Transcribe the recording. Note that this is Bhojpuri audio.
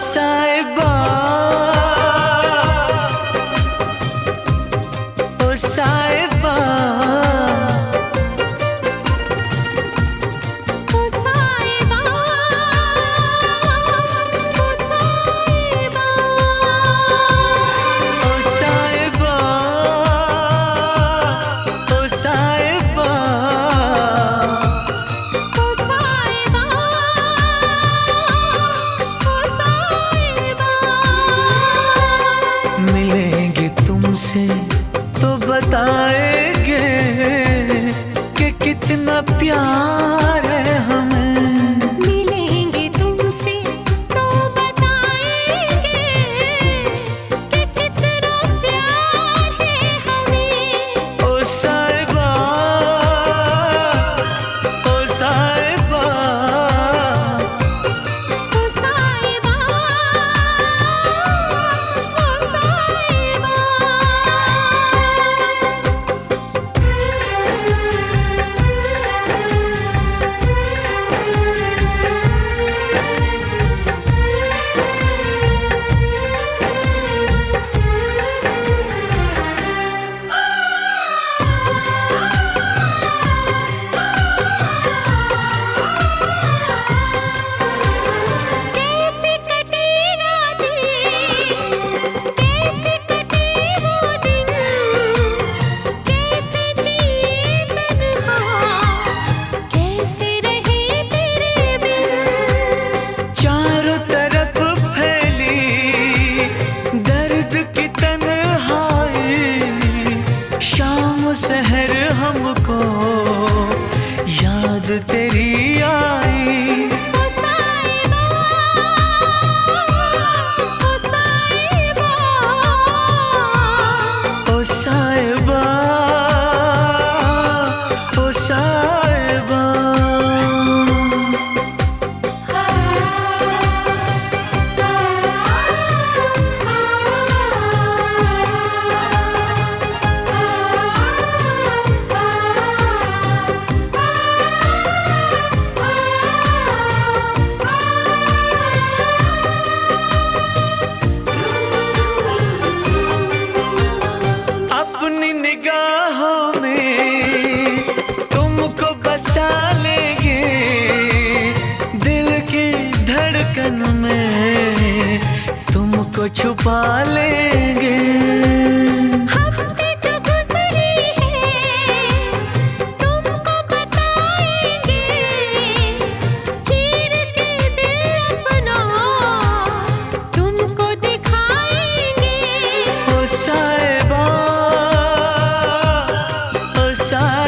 साहिबा, ओ साहिबा, ओ साहिबा, ओ साहिबा, ओ साहिबा, ओ साहिबा, ओ साहिबा, ओ साहिबा। मिलेंगे तुमसे तो बताएंगे कि कितना प्यार है हमें। मिलेंगे तुमसे तो बताएंगे कि कितना प्यार है हमें। ओ साहिबा, ओ साहिबा, ओ साहिबा, ओ साहिबा। कैसे कटे रातें, कैसे कटे वो दिन, कैसे जिए तन्हा, कैसे रहे तेरे बिन। चारों तरफ फैली दर्द की तन्हाई, शाम सहर हमको याद तेरी आई। ओ साहिबा, ओ साहिबा, ओ साहिबा, ओ साहिबा, अपनी निगाहों में तुमको बसा लेंगे, दिल की धड़कन में तुमको छुपा लेंगे। हफ्ते जो गुजरे हैं तुमको बताएंगे, चीर के दिल अपना तुमको दिखाएंगे। ओ साहिबा, ओ साहिबा,